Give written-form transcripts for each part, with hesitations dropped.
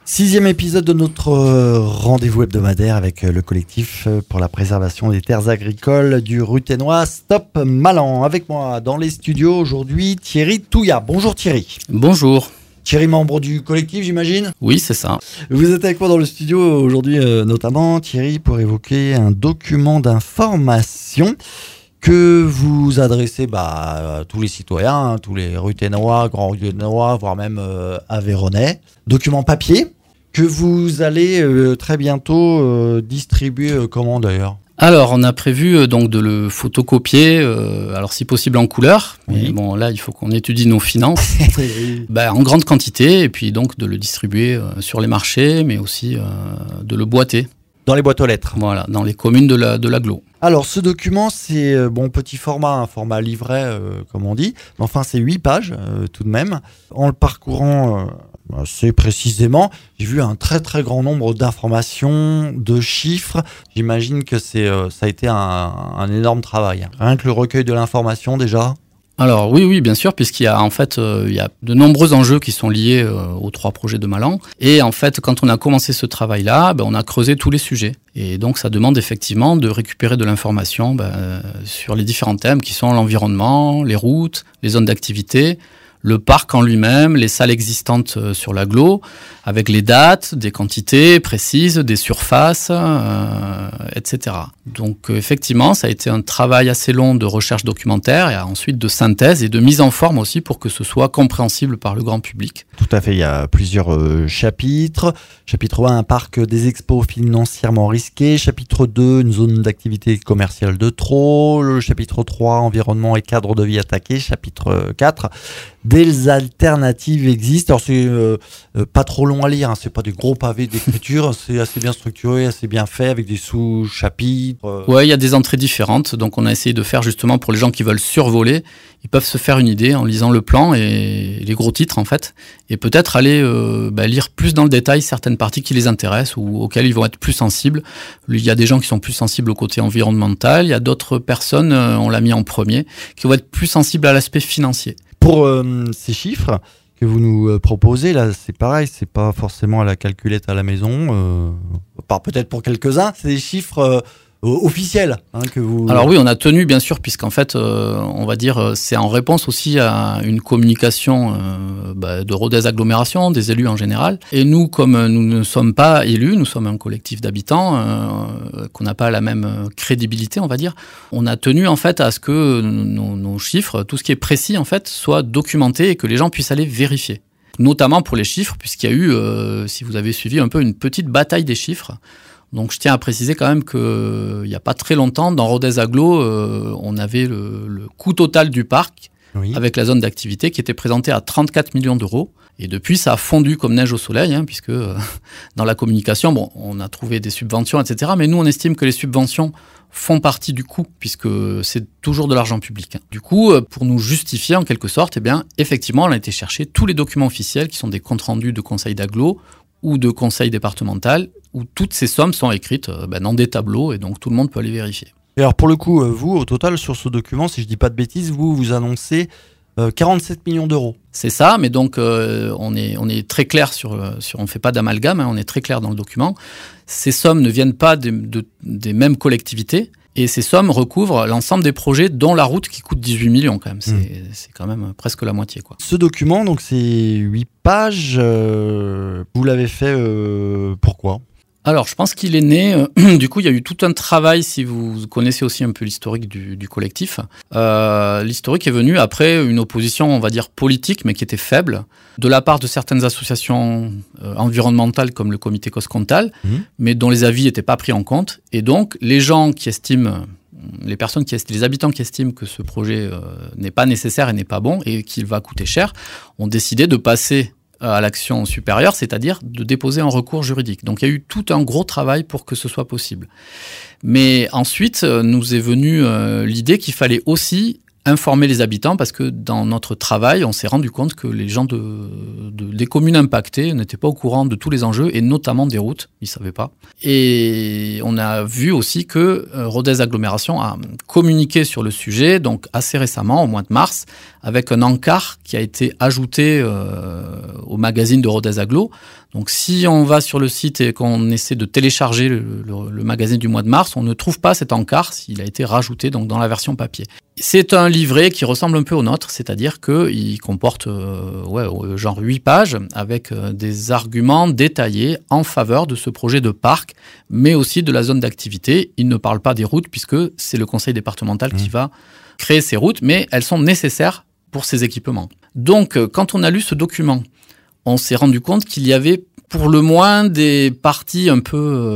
6e épisode de notre rendez-vous hebdomadaire avec le collectif pour la préservation des terres agricoles du Ruthénois Stop Malan. Avec moi dans les studios aujourd'hui Thierry Touillat. Bonjour Thierry. Bonjour. Thierry, membre du collectif, j'imagine ? Oui, c'est ça. Vous êtes avec moi dans le studio aujourd'hui notamment, Thierry, pour évoquer un document d'information que vous adressez à tous les citoyens, tous les Ruthénois, Grands Ruthénois, voire même Aveyronais. Document papier que vous allez très bientôt distribuer comment d'ailleurs ? Alors, on a prévu donc de le photocopier, alors si possible en couleur. Oui. Mais bon, là, il faut qu'on étudie nos finances en grande quantité, et puis donc de le distribuer sur les marchés, mais aussi de le boîter. Dans les boîtes aux lettres. Voilà, dans les communes de l'agglo. Alors, ce document, c'est petit format, un format livret, comme on dit. Mais enfin, c'est 8 pages, tout de même. En le parcourant assez précisément, j'ai vu un très très grand nombre d'informations, de chiffres. J'imagine que ça a été un énorme travail. Rien que le recueil de l'information, déjà. Alors oui, bien sûr, puisqu'il y a en fait il y a de nombreux enjeux qui sont liés aux 3 projets de Malan. Et en fait, quand on a commencé ce travail-là, on a creusé tous les sujets. Et donc, ça demande effectivement de récupérer de l'information sur les différents thèmes qui sont l'environnement, les routes, les zones d'activité, le parc en lui-même, les salles existantes sur l'agglo, avec les dates, des quantités précises, des surfaces, etc. Donc effectivement, ça a été un travail assez long de recherche documentaire et ensuite de synthèse et de mise en forme aussi pour que ce soit compréhensible par le grand public. Tout à fait, il y a plusieurs chapitres. Chapitre 1, un parc des expos financièrement risqué. Chapitre 2, une zone d'activité commerciale de trop. Le chapitre 3, environnement et cadre de vie attaqué. Chapitre 4, des alternatives existent. Alors c'est pas trop long à lire, c'est pas des gros pavés d'écriture, c'est assez bien structuré, assez bien fait avec des sous-chapitres. Ouais, il y a des entrées différentes, donc on a essayé de faire justement pour les gens qui veulent survoler, ils peuvent se faire une idée en lisant le plan et les gros titres en fait, et peut-être aller lire plus dans le détail certaines parties qui les intéressent ou auxquelles ils vont être plus sensibles. Il y a des gens qui sont plus sensibles au côté environnemental, il y a d'autres personnes, on l'a mis en premier, qui vont être plus sensibles à l'aspect financier. Pour ces chiffres que vous nous proposez, là, c'est pareil, c'est pas forcément à la calculette à la maison, peut-être pour quelques-uns, c'est des chiffres officiels que vous... Alors oui, on a tenu bien sûr, puisqu'en fait, on va dire, c'est en réponse aussi à une communication de Rodez Agglomération, des élus en général. Et nous, comme nous ne sommes pas élus, nous sommes un collectif d'habitants, qu'on n'a pas la même crédibilité, on va dire, on a tenu en fait à ce que nos chiffres, tout ce qui est précis en fait, soit documenté et que les gens puissent aller vérifier. Notamment pour les chiffres, puisqu'il y a eu, si vous avez suivi un peu, une petite bataille des chiffres. Donc je tiens à préciser quand même qu'il n'y a pas très longtemps, dans Rodez Agglo, on avait le coût total du parc, oui, avec la zone d'activité qui était présenté à 34 millions d'euros. Et depuis, ça a fondu comme neige au soleil, puisque dans la communication, on a trouvé des subventions, etc. Mais nous, on estime que les subventions font partie du coût, puisque c'est toujours de l'argent public. Du coup, pour nous justifier en quelque sorte, effectivement, on a été chercher tous les documents officiels qui sont des comptes rendus de conseil d'agglo ou de conseil départemental, où toutes ces sommes sont écrites dans des tableaux, et donc tout le monde peut aller vérifier. Et alors pour le coup, vous, au total, sur ce document, si je ne dis pas de bêtises, vous annoncez 47 millions d'euros. C'est ça, mais donc on est très clair on ne fait pas d'amalgame, on est très clair dans le document. Ces sommes ne viennent pas des mêmes collectivités, et ces sommes recouvrent l'ensemble des projets, dont la route qui coûte 18 millions quand même. C'est quand même presque la moitié, quoi. Ce document, donc c'est 8 pages. Vous l'avez fait pourquoi ? Alors, je pense qu'il est né... du coup, il y a eu tout un travail, si vous connaissez aussi un peu l'historique du collectif. L'historique est venu après une opposition, on va dire, politique, mais qui était faible, de la part de certaines associations environnementales, comme le comité Coscontal, mais dont les avis n'étaient pas pris en compte. Et donc, les habitants qui estiment que ce projet n'est pas nécessaire et n'est pas bon, et qu'il va coûter cher, ont décidé de passer à l'action supérieure, c'est-à-dire de déposer un recours juridique. Donc il y a eu tout un gros travail pour que ce soit possible. Mais ensuite, nous est venue l'idée qu'il fallait aussi informer les habitants, parce que dans notre travail, on s'est rendu compte que les gens des communes impactées n'étaient pas au courant de tous les enjeux, et notamment des routes, ils ne savaient pas. Et on a vu aussi que Rodez Agglomération a communiqué sur le sujet, donc assez récemment, au mois de mars, avec un encart qui a été ajouté au magazine de Rodez Agglo, Donc si on va sur le site et qu'on essaie de télécharger le magazine du mois de mars, on ne trouve pas cet encart s'il a été rajouté donc dans la version papier. C'est un livret qui ressemble un peu au nôtre, c'est-à-dire qu'il comporte genre 8 pages avec des arguments détaillés en faveur de ce projet de parc, mais aussi de la zone d'activité. Il ne parle pas des routes puisque c'est le conseil départemental qui va créer ces routes, mais elles sont nécessaires pour ces équipements. Donc, quand on a lu ce document, on s'est rendu compte qu'il y avait pour le moins des parties un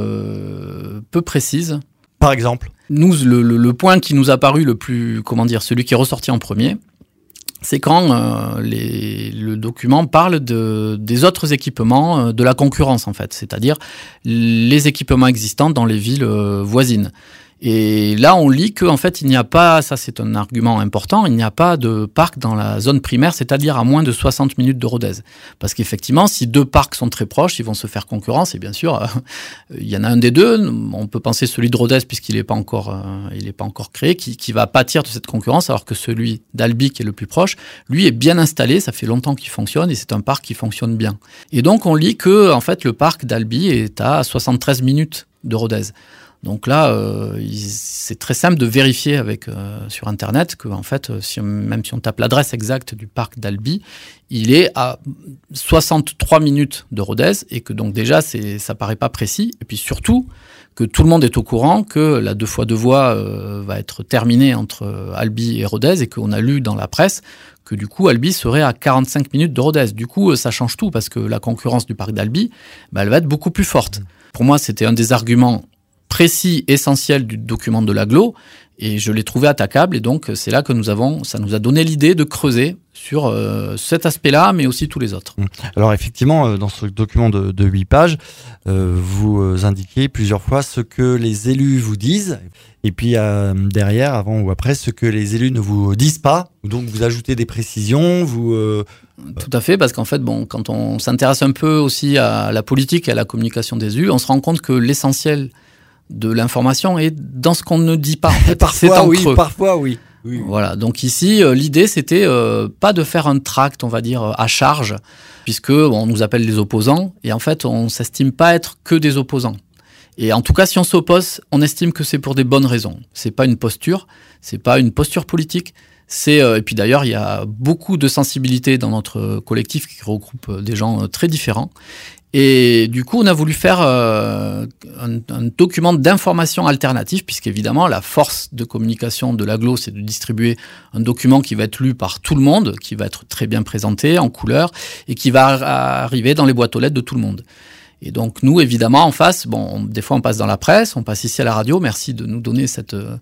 peu précises. Par exemple ? Nous, le point qui nous a paru le plus, celui qui est ressorti en premier, c'est quand le document parle des autres équipements de la concurrence, en fait, c'est-à-dire les équipements existants dans les villes voisines. Et là, on lit qu'en fait, il n'y a pas, ça c'est un argument important, il n'y a pas de parc dans la zone primaire, c'est-à-dire à moins de 60 minutes de Rodez. Parce qu'effectivement, si deux parcs sont très proches, ils vont se faire concurrence, et bien sûr, il y en a un des deux, on peut penser celui de Rodez, puisqu'il n'est pas encore créé, qui va pâtir de cette concurrence, alors que celui d'Albi, qui est le plus proche, lui est bien installé, ça fait longtemps qu'il fonctionne, et c'est un parc qui fonctionne bien. Et donc, on lit que, en fait, le parc d'Albi est à 73 minutes de Rodez. Donc là, c'est très simple de vérifier sur Internet que, en fait, même si on tape l'adresse exacte du parc d'Albi, il est à 63 minutes de Rodez et que donc déjà, ça paraît pas précis. Et puis surtout, que tout le monde est au courant que la 2x2 voies va être terminée entre Albi et Rodez et qu'on a lu dans la presse que du coup, Albi serait à 45 minutes de Rodez. Du coup, ça change tout parce que la concurrence du parc d'Albi, elle va être beaucoup plus forte. Pour moi, c'était un des arguments précis, essentiel du document de l'agglo, et je l'ai trouvé attaquable, et donc c'est là que ça nous a donné l'idée de creuser sur cet aspect-là, mais aussi tous les autres. Alors effectivement, dans ce document de 8 pages, vous indiquez plusieurs fois ce que les élus vous disent, et puis derrière, avant ou après, ce que les élus ne vous disent pas, donc vous ajoutez des précisions, Tout à fait, parce qu'en fait, quand on s'intéresse un peu aussi à la politique et à la communication des élus, on se rend compte que l'essentiel de l'information est dans ce qu'on ne dit pas. En fait. Parfois, oui. Voilà. Donc ici, l'idée, c'était pas de faire un tract, on va dire, à charge, puisque on nous appelle les opposants, et en fait, on s'estime pas être que des opposants. Et en tout cas, si on s'oppose, on estime que c'est pour des bonnes raisons. C'est pas une posture politique. Et puis d'ailleurs, il y a beaucoup de sensibilité dans notre collectif qui regroupe des gens très différents. Et du coup, on a voulu faire un document d'information alternative, puisqu'évidemment, la force de communication de l'agglo, c'est de distribuer un document qui va être lu par tout le monde, qui va être très bien présenté, en couleur, et qui va arriver dans les boîtes aux lettres de tout le monde. Et donc, nous, évidemment, en face, des fois, on passe dans la presse, on passe ici à la radio. Merci de nous donner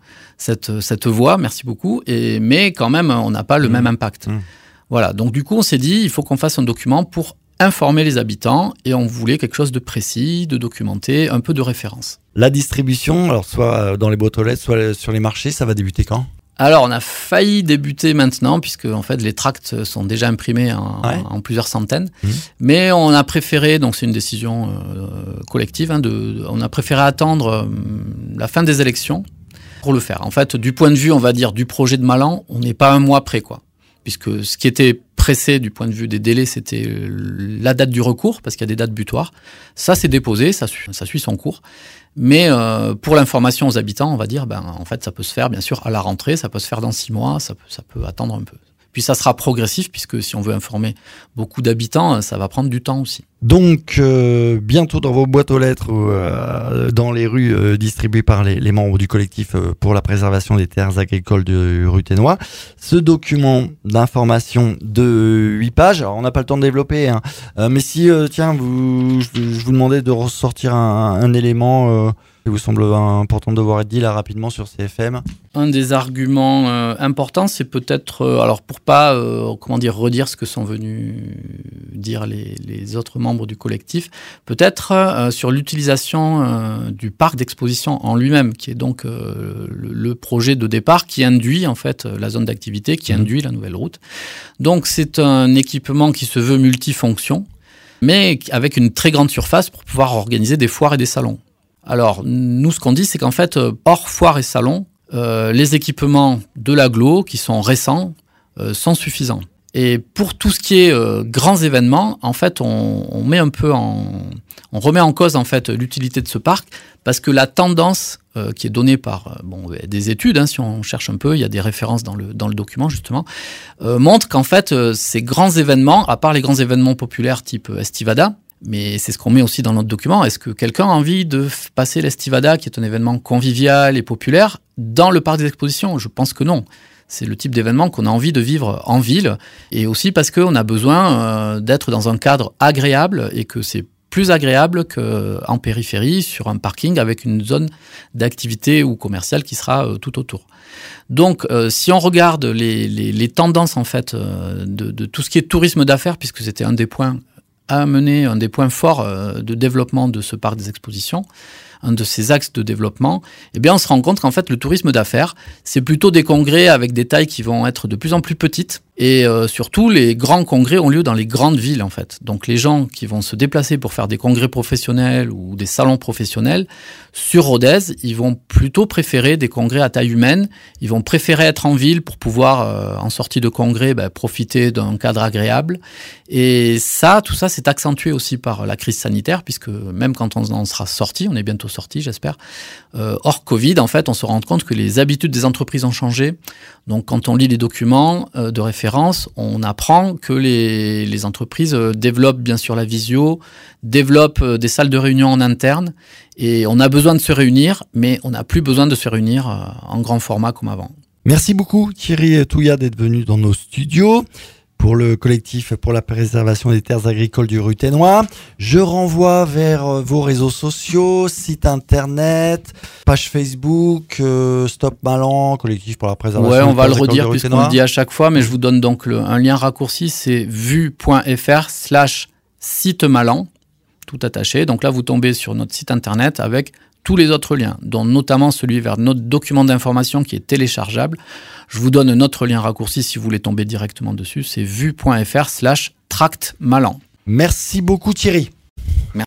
cette voix. Merci beaucoup. Mais quand même, on n'a pas le même impact. Voilà. Donc, du coup, on s'est dit, il faut qu'on fasse un document pour informer les habitants, et on voulait quelque chose de précis, de documenté, un peu de référence. La distribution, alors soit dans les boîtes aux lettres, soit sur les marchés, ça va débuter quand ? Alors, on a failli débuter maintenant, puisque en fait, les tracts sont déjà imprimés en plusieurs centaines. Mais on a préféré, donc c'est une décision collective, on a préféré attendre la fin des élections pour le faire. En fait, du point de vue, on va dire, du projet de Malan, on n'est pas un mois près, quoi. Puisque ce qui était pressé du point de vue des délais, c'était la date du recours, parce qu'il y a des dates butoirs. Ça, c'est déposé, ça suit son cours. Mais pour l'information aux habitants, on va dire, en fait, ça peut se faire, bien sûr, à la rentrée, ça peut se faire dans 6 mois, ça peut attendre un peu. Puis ça sera progressif, puisque si on veut informer beaucoup d'habitants, ça va prendre du temps aussi. Donc, bientôt dans vos boîtes aux lettres, dans les rues distribuées par les membres du collectif pour la préservation des terres agricoles de Ruthénois, ce document d'information de 8 pages, alors on n'a pas le temps de développer, mais si, je vous demandais de ressortir un élément qui vous semble important de devoir être dit là rapidement sur CFM. Un des arguments importants, c'est peut-être, alors pour pas redire ce que sont venus dire les autres membres du collectif, peut-être sur l'utilisation du parc d'exposition en lui-même, qui est donc le projet de départ qui induit en fait la zone d'activité, qui induit la nouvelle route. Donc c'est un équipement qui se veut multifonction, mais avec une très grande surface pour pouvoir organiser des foires et des salons. Alors, nous, ce qu'on dit, c'est qu'en fait, hors foire et salon, les équipements de l'agglo, qui sont récents, sont suffisants. Et pour tout ce qui est grands événements, en fait, on remet en cause en fait l'utilité de ce parc parce que la tendance qui est donnée par des études, si on cherche un peu, il y a des références dans le document justement, montre qu'en fait ces grands événements, à part les grands événements populaires type Estivada, mais c'est ce qu'on met aussi dans notre document. Est-ce que quelqu'un a envie de passer l'Estivada, qui est un événement convivial et populaire, dans le parc des expositions ? Je pense que non. C'est le type d'événement qu'on a envie de vivre en ville, et aussi parce qu'on a besoin d'être dans un cadre agréable, et que c'est plus agréable qu'en périphérie, sur un parking, avec une zone d'activité ou commerciale qui sera tout autour. Donc, si on regarde les tendances en fait de tout ce qui est tourisme d'affaires, puisque c'était un des points à mener, un des points forts de développement de ce parc des expositions, un de ces axes de développement, eh bien on se rend compte qu'en fait le tourisme d'affaires, c'est plutôt des congrès avec des tailles qui vont être de plus en plus petites, et surtout les grands congrès ont lieu dans les grandes villes en fait. Donc les gens qui vont se déplacer pour faire des congrès professionnels ou des salons professionnels sur Rodez, ils vont plutôt préférer des congrès à taille humaine, ils vont préférer être en ville pour pouvoir en sortie de congrès profiter d'un cadre agréable. Et ça, tout ça c'est accentué aussi par la crise sanitaire, puisque même quand on en sera sorti, on est bientôt sorti j'espère, hors Covid, en fait on se rend compte que les habitudes des entreprises ont changé. Donc quand on lit les documents de référence, on apprend que les entreprises développent bien sûr la visio, développent des salles de réunion en interne, et on a besoin de se réunir, mais on n'a plus besoin de se réunir en grand format comme avant. Merci beaucoup Thierry Touillat d'être venu dans nos studios pour le collectif pour la préservation des terres agricoles du Ruthénois. Je renvoie vers vos réseaux sociaux, site internet, page Facebook, Stop Malan, collectif pour la préservation des terres agricoles du Ruthénois. Ouais, on va le redire puisqu'on le dit à chaque fois, mais je vous donne donc un lien raccourci, c'est vu.fr/site-malan, tout attaché. Donc là, vous tombez sur notre site internet avec tous les autres liens, dont notamment celui vers notre document d'information qui est téléchargeable. Je vous donne notre lien raccourci si vous voulez tomber directement dessus, c'est vu.fr/tract Malan. Merci beaucoup Thierry.